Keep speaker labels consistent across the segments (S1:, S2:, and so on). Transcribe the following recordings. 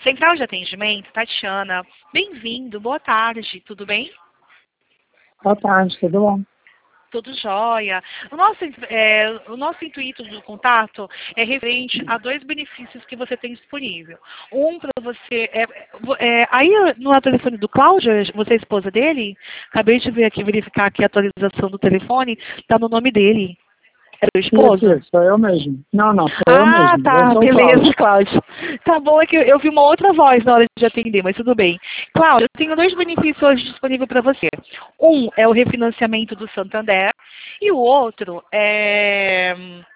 S1: Central de atendimento, Tatiana. Bem-vindo, boa tarde, tudo bem?
S2: Boa tarde, tudo bom?
S1: Tudo jóia. O nosso intuito do contato é referente a 2 benefícios que você tem disponível. Um para você. Aí no telefone do Cláudio, você é esposa dele? Acabei de ver aqui, verificar aqui a atualização do telefone, está no nome dele. É seu esposo?
S2: Isso, sou eu mesmo. Não, sou eu mesmo.
S1: Tá,
S2: Eu sou o
S1: beleza,
S2: Cláudio.
S1: Cláudio. Tá bom, é que eu vi uma outra voz na hora de atender, mas tudo bem. Cláudio, eu tenho 2 benefícios hoje disponíveis para você. Um é o refinanciamento do Santander e o outro é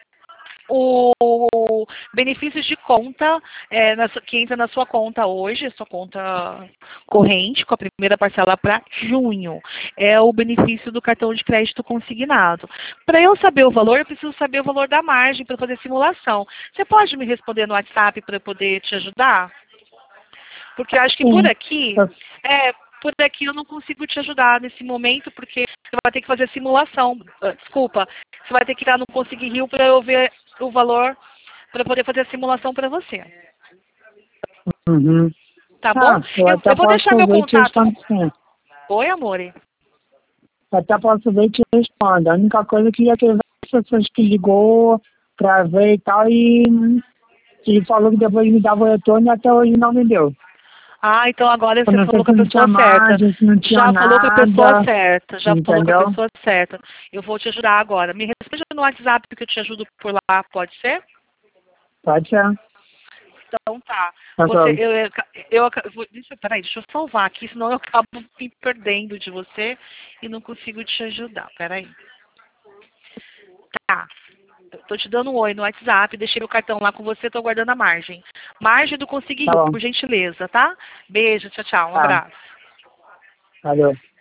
S1: o benefícios de conta que entra na sua conta hoje, sua conta corrente, com a primeira parcela para junho. É o benefício do cartão de crédito consignado. Para eu saber o valor, eu preciso saber o valor da margem para fazer simulação. Você pode me responder no WhatsApp para eu poder te ajudar? Porque eu acho que
S2: Sim.
S1: por aqui eu não consigo te ajudar nesse momento, porque você vai ter que fazer simulação. Desculpa, você vai ter que ir lá no Conseguir Rio para eu ver o valor, para poder fazer a simulação para você.
S2: Uhum.
S1: Tá bom?
S2: Eu até
S1: Eu vou
S2: posso
S1: deixar meu
S2: ver e te
S1: contato.
S2: respondo sim.
S1: Oi, amore.
S2: Eu até posso ver e te respondo. A única coisa que ia ter várias pessoas que ligou pra ver e tal e falou que depois me dava o retorno e até hoje não me deu.
S1: Ah, então agora
S2: Eu
S1: você
S2: não sei
S1: falou com
S2: se
S1: a
S2: não tinha
S1: pessoa certa.
S2: margem, se não tinha
S1: Já falou com a pessoa
S2: nada,
S1: certa. Já falou com a
S2: entendeu?
S1: pessoa certa. Eu vou te ajudar agora. Me responde no WhatsApp que eu te ajudo por lá, pode ser?
S2: Pode ser.
S1: Então tá.
S2: Tá bom.
S1: Peraí, deixa eu salvar aqui, senão eu acabo me perdendo de você e não consigo te ajudar. Peraí. Tá. Eu tô te dando um oi no WhatsApp, deixei meu cartão lá com você, tô guardando a margem. Margem do Conseguir
S2: Tá
S1: Rio,
S2: bom.
S1: por gentileza, tá? Beijo, tchau, tchau. Um
S2: Tá.
S1: abraço.
S2: Valeu.